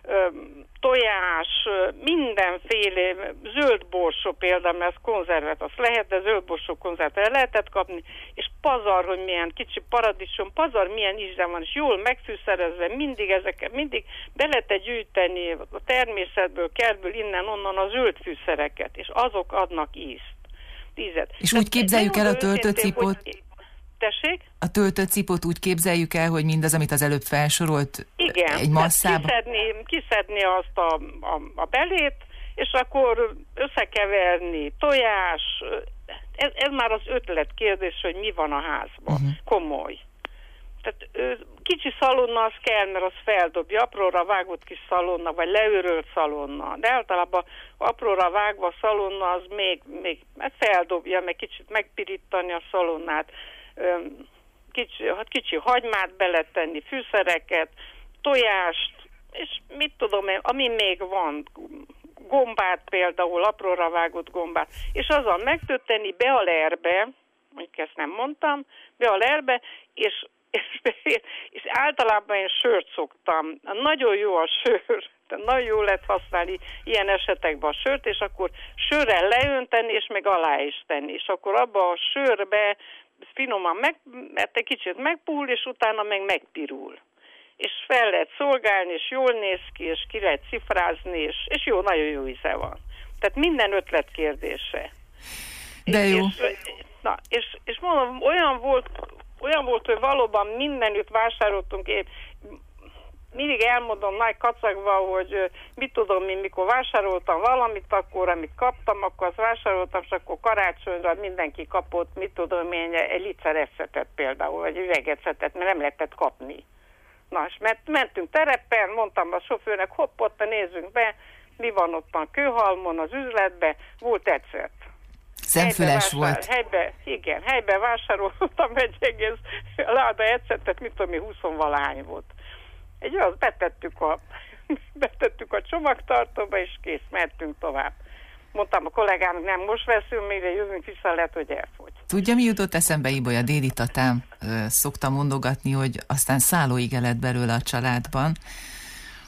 [SPEAKER 11] tojás, mindenféle zöldborsó például, mert ez konzervet, azt lehet, de zöldborsó konzervet lehetett kapni, és pazar, hogy milyen kicsi paradicsom, pazar milyen íze van, és jól megfűszerezve, mindig ezeket, mindig be lehetett gyűjteni a természetből, kertből, innen, onnan a zöld fűszereket, és azok adnak ízt, ízet.
[SPEAKER 1] És úgy képzeljük el a töltőcipót,
[SPEAKER 11] Tessék?
[SPEAKER 1] A töltött cipót úgy képzeljük el, hogy mindaz, amit az előbb felsorolt,
[SPEAKER 11] igen,
[SPEAKER 1] egy masszába.
[SPEAKER 11] Kiszedni, kiszedni azt a, a, a belét, és akkor összekeverni, tojás, ez, ez már az ötlet kérdés, hogy mi van a házban, uh-huh. komoly. Tehát kicsi szalonna az kell, mert az feldobja, apróra vágott kis szalonna, vagy leőrölt szalonna, de általában apróra vágva szalonna az még, még feldobja, meg kicsit megpirítani a szalonnát, kicsi, kicsi hagymát beletenni, fűszereket, tojást, és mit tudom én, ami még van, gombát például, apróra vágott gombát, és azzal megtölteni be a lerbe, mondjuk ezt nem mondtam, be a lerbe, és, és, és általában én sört szoktam. Nagyon jó a sör, nagyon jó lehet használni ilyen esetekben a sört, és akkor sörrel leönteni, és meg alá is tenni, és akkor abba a sörbe finoman meg, mert egy kicsit megpuhul, és utána meg megpirul. És fel lehet szolgálni, és jól néz ki, és ki lehet cifrázni, és, és jó, nagyon jó íze van. Tehát minden ötlet kérdése.
[SPEAKER 1] De jó.
[SPEAKER 11] És, na, és, és mondom, olyan volt, olyan volt, hogy valóban mindenütt vásároltunk, én mindig elmondom nagy kacagva, hogy mit tudom én, mikor vásároltam valamit, akkor amit kaptam, akkor azt vásároltam, és akkor karácsonyra mindenki kapott, mit tudom én, egy liter eszetet például, vagy üvegeszetet, mert nem lehetett kapni. Na, és mert mentünk terepen, mondtam a sofőrnek, hopp, ott nézzünk be, mi van ott a Kőhalmon, az üzletbe, volt ecet.
[SPEAKER 1] Szemfüles volt.
[SPEAKER 11] Helybe, igen, helyben vásároltam egy egész láda ecetet, mit tudom én, huszonvalahány volt. Egy olyan, betettük a, betettük a csomagtartóba, és kész, mehetünk tovább. Mondtam a kollégának, nem most veszünk, mire jövünk vissza, lehet, hogy elfogy.
[SPEAKER 1] Tudja, mi jutott eszembe, Ibolya, déli tatám szokta mondogatni, hogy aztán szállóige lett belőle a családban,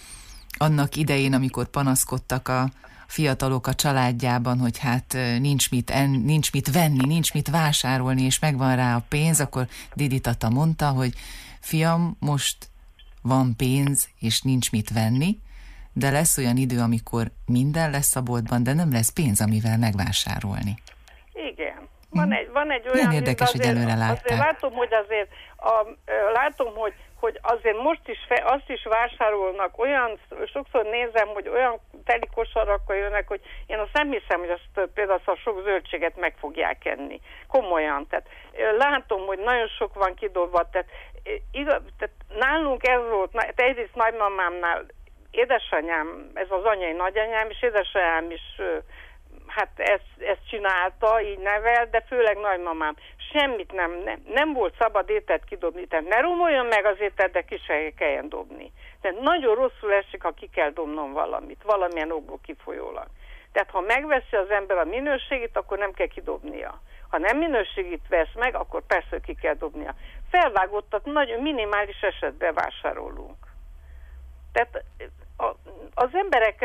[SPEAKER 1] annak idején, amikor panaszkodtak a fiatalok a családjában, hogy hát nincs mit, en, nincs mit venni, nincs mit vásárolni, és megvan rá a pénz, akkor Didi tata mondta, hogy fiam, most van pénz, és nincs mit venni, de lesz olyan idő, amikor minden lesz a boltban, de nem lesz pénz, amivel megvásárolni.
[SPEAKER 11] Igen. Van egy, van egy olyan...
[SPEAKER 1] Milyen érdekes, hogy előre látták.
[SPEAKER 11] Azért látom, hogy azért, a, látom, hogy, hogy azért most is fe, azt is vásárolnak, olyan, sokszor nézem, hogy olyan teli kosarakkal jönnek, hogy én azt nem hiszem, hogy azt például azt a sok zöldséget meg fogják enni. Komolyan. Tehát látom, hogy nagyon sok van kidobva. Tehát, igaz, tehát nálunk ez volt, egyrészt nagymamámnál, édesanyám, ez az anyai nagyanyám, és édesanyám is hát ezt, ezt csinálta, így nevel, de főleg nagymamám. Semmit nem, nem, nem volt szabad ételt kidobni. Tehát ne romoljon meg az ételt, de ki se kelljen dobni. Tehát nagyon rosszul esik, ha ki kell dobnom valamit, valamilyen okból kifolyólag. Tehát ha megveszi az ember a minőségét, akkor nem kell kidobnia. Ha nem minőségét vesz meg, akkor persze ki kell dobnia. Felvágottat nagyon minimális esetben vásárolunk. Tehát az emberek,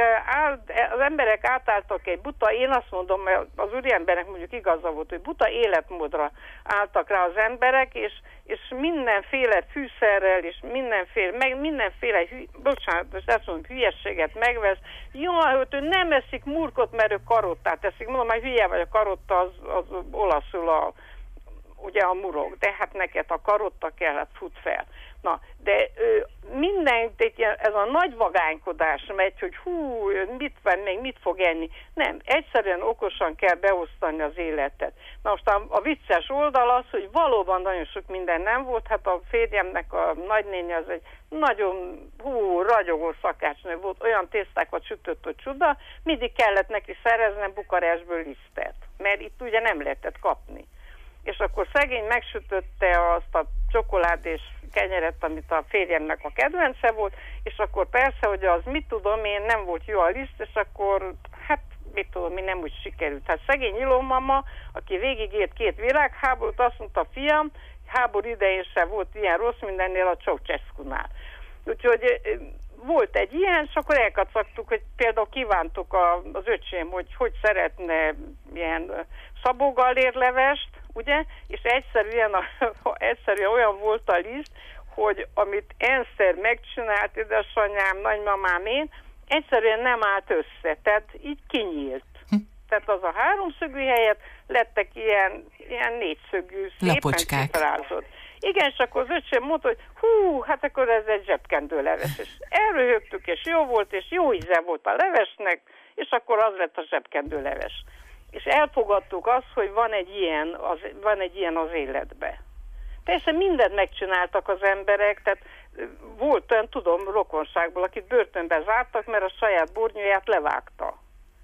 [SPEAKER 11] az emberek átálltak egy buta, én azt mondom, az úriembernek mondjuk igaza volt, hogy buta életmódra álltak rá az emberek, és, és mindenféle fűszerrel, és mindenféle, meg mindenféle, hű, bocsánat, most azt mondom, hülyességet megvesz. Jó, hogy ő nem eszik murkot, mert ő karottát eszik. Mondom, hogy hülye vagy, a karotta az, az olaszul a, ugye a murok, de hát neked a karotta kell, hát fut fel. Na, de ő, minden, ez a nagy vagánykodás megy, hogy hú, mit van, még mit fog enni. Nem, egyszerűen okosan kell beosztani az életet. Na most a, a vicces oldal az, hogy valóban nagyon sok minden nem volt, hát a férjemnek a nagynénye az egy nagyon hú, ragyogó szakácsnő volt, olyan tésztákat sütött, hogy csuda, mindig kellett neki szereznem Bukarestből lisztet, mert itt ugye nem lehetett kapni. És akkor szegény megsütötte azt a csokoládés kenyeret, amit a férjemnek a kedvence volt, és akkor persze, hogy az mit tudom én, nem volt jó a liszt, és akkor hát mit tudom én, nem úgy sikerült. Hát szegény Ilomama, aki végigért két világháborút, azt mondta, fiam, háború idején sem volt ilyen rossz mindennél a Ceausescunál. Úgyhogy volt egy ilyen, és akkor elkacagtuk, hogy például kívántuk a, az öcsém, hogy hogy szeretne ilyen szabógallérlevest, ugye, és egyszerűen, a, egyszerűen olyan volt a liszt, hogy amit egyszer megcsinált édesanyám, nagymamám, én, egyszerűen nem állt össze, tehát így kinyílt. Hm. Tehát az a háromszögű helyett lettek ilyen, ilyen négyszögű, szépen cifrázott. Igen, és akkor az öcsém mondta, hogy hú, hát akkor ez egy zsebkendőleves. És elröhögtük, és jó volt, és jó íze volt a levesnek, és akkor az lett a zsebkendőleves. És elfogadtuk azt, hogy van egy ilyen az, van egy ilyen az életbe. Persze mindent megcsináltak az emberek, tehát volt olyan, tudom, rokonságból, akit börtönbe zártak, mert a saját bornyóját levágta.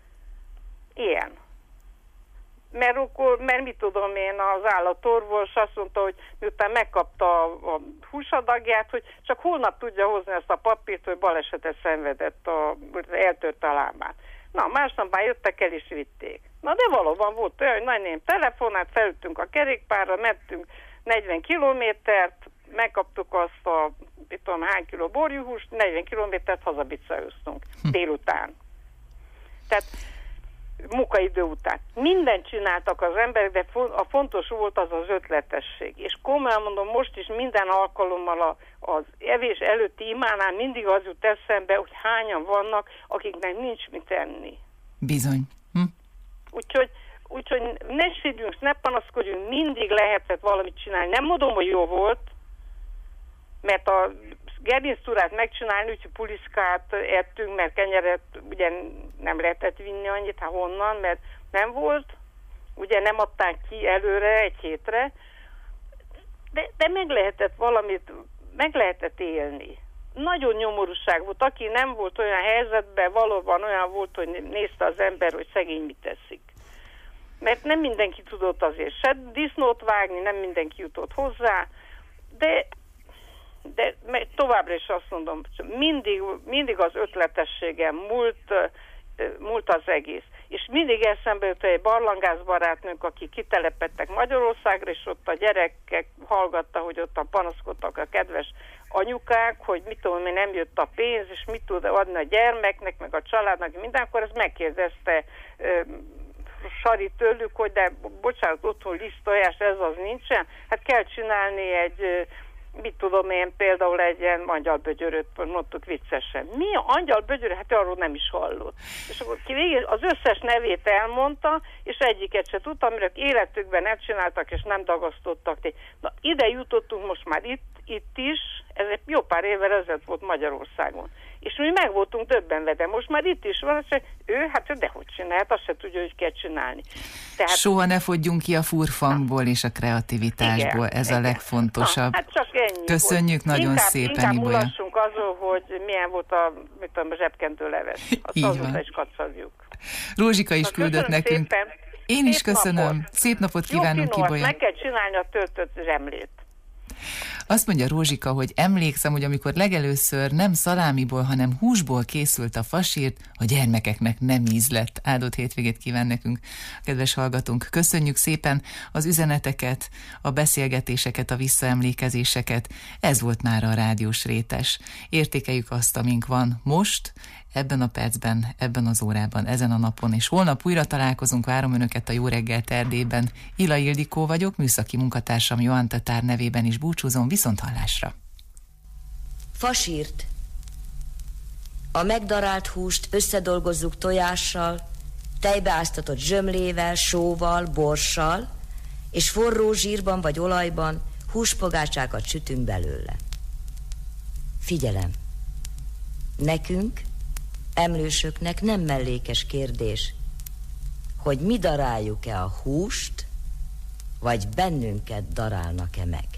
[SPEAKER 11] Ilyen. Mert, akkor, mert mit tudom én, az állatorvos azt mondta, hogy miután megkapta a, a húsadagját, hogy csak holnap tudja hozni ezt a papírt, hogy balesetet szenvedett, a, eltörte a lábát. Na, másnap már jöttek el és vitték. Na, de valóban volt olyan, hogy nagyném telefonát, felültünk a kerékpárra, mentünk negyven kilométert, megkaptuk azt a, mit tudom, hány kiló borjúhúst, negyven kilométert hazabicajoztunk délután. Tehát munkaidő után. Mindent csináltak az emberek, de a fontos volt az az ötletesség. És komolyan mondom, most is minden alkalommal a, az evés előtti imánál mindig az jut eszembe, hogy hányan vannak, akiknek nincs mit enni.
[SPEAKER 1] Bizony. Hm?
[SPEAKER 11] Úgyhogy, úgyhogy ne sírjunk, ne panaszkodjunk, mindig lehetett valamit csinálni. Nem mondom, hogy jó volt, mert a gerinctúrát megcsinálni, úgyhogy puliszkát ettünk, mert kenyeret ugye nem lehetett vinni annyit, hát honnan, mert nem volt, ugye nem adták ki előre egy hétre, de, de meg lehetett valamit, meg lehetett élni. Nagyon nyomorúság volt, aki nem volt olyan helyzetben, valóban olyan volt, hogy nézte az ember, hogy szegény mit teszik. Mert nem mindenki tudott azért se disznót vágni, nem mindenki jutott hozzá, de de továbbra is azt mondom, mindig, mindig az ötletességem múlt, múlt az egész. és mindig eszembe jött egy barlangászbarátnőnk, aki kitelepettek Magyarországra, és ott a gyerekek hallgatta, hogy ottan panaszkodtak a kedves anyukák, hogy mit tudom én, nem jött a pénz, és mit tud adni a gyermeknek, meg a családnak, mindenkor ezt megkérdezte ö, Sari tőlük, hogy de bocsánat, otthon liszt tojás, ez az nincsen. Hát kell csinálni egy, mit tudom én, például egy ilyen angyalbögyöröt, mondtuk viccesen. Mi a angyalbögyörö? Hát arról nem is hallott. És akkor ki végül az összes nevét elmondta, és egyiket se tudtam, amire életükben nem csináltak, és nem dagasztottak. Na, ide jutottunk most már itt, itt is, ez egy jó pár évvel ezelőtt volt Magyarországon. És mi meg voltunk döbbenve, de most már itt is van, hogy ő, hát ő dehogy csinál, hát azt se tudja, hogy kell csinálni. Tehát...
[SPEAKER 1] Soha ne fogyjunk ki a furfangból és a kreativitásból, igen, ez igen. a legfontosabb.
[SPEAKER 11] Na, hát csak ennyi.
[SPEAKER 1] Köszönjük volt. nagyon
[SPEAKER 11] inkább,
[SPEAKER 1] szépen,
[SPEAKER 11] inkább
[SPEAKER 1] Ibolya.
[SPEAKER 11] Inkább mulassunk azon, hogy milyen volt a, mit tudom, a zsebkentő leves. Azt azóta is kacagjuk.
[SPEAKER 1] Rózsika is
[SPEAKER 11] Na,
[SPEAKER 1] küldött nekünk.
[SPEAKER 11] Szépen.
[SPEAKER 1] Én is
[SPEAKER 11] Szép
[SPEAKER 1] köszönöm.
[SPEAKER 11] Napot.
[SPEAKER 1] Szép napot kívánunk,
[SPEAKER 11] Jó,
[SPEAKER 1] Ibolya.
[SPEAKER 11] meg kell csinálni a töltött zsemlét.
[SPEAKER 1] Azt mondja Rózsika, hogy emlékszem, hogy amikor legelőször nem szalámiból, hanem húsból készült a fasírt, a gyermekeknek nem íz lett. Áldott hétvégét kíván nekünk, kedves hallgatónk. Köszönjük szépen az üzeneteket, a beszélgetéseket, a visszaemlékezéseket. Ez volt már a Rádiós Rétes. Értékeljük azt, amink van most, ebben a percben, ebben az órában, ezen a napon, és holnap újra találkozunk, várom Önöket a Jó reggelt Erdélyben. Ila Ildikó vagyok, műszaki munkatársam Johan Tatár nevében is búcsúzom, viszont hallásra.
[SPEAKER 12] Fasírt. A megdarált húst összedolgozzuk tojással, tejbeáztatott zsömlével, sóval, borssal, és forró zsírban vagy olajban húspogácsákat sütünk belőle. Figyelem! Nekünk, emlősöknek nem mellékes kérdés, hogy mi daráljuk-e a húst, vagy bennünket darálnak-e meg.